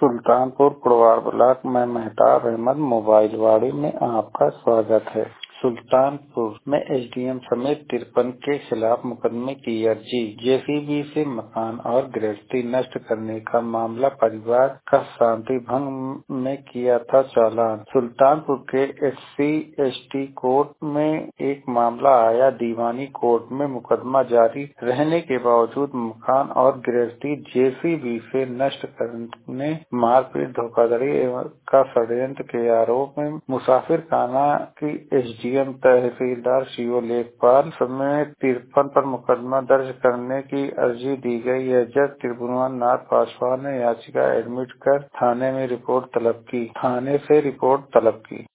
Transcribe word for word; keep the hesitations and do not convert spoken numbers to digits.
Sultanpur Kurwar block में Mehtab Ahmad mobile वाड़ी में आपका स्वागत है। सुल्तानपुर में एसडीएम समेत तिरपन के खिलाफ मुकदमे की अर्जी। जेसीबी से मकान और गृहस्थी नष्ट करने का मामला परिवार का शांति भंग में किया था चालान। सुल्तानपुर के एससी एसटी कोर्ट में एक मामला आया। दीवानी कोर्ट में मुकदमा जारी रहने के बावजूद मकान और गृहस्थी जेसीबी से नष्ट करने, मारपीट, धोखाधड़ी का षड्यंत्र के आरोप में मुसाफिर खाना की एसडीएम तहसीलदार सीओ लेखपाल समेत तिरपन पर मुकदमा दर्ज करने की अर्जी दी गई है। जज त्रिभुवन नाथ पासवान ने याचिका एडमिट कर थाने में रिपोर्ट तलब की थाने से रिपोर्ट तलब की।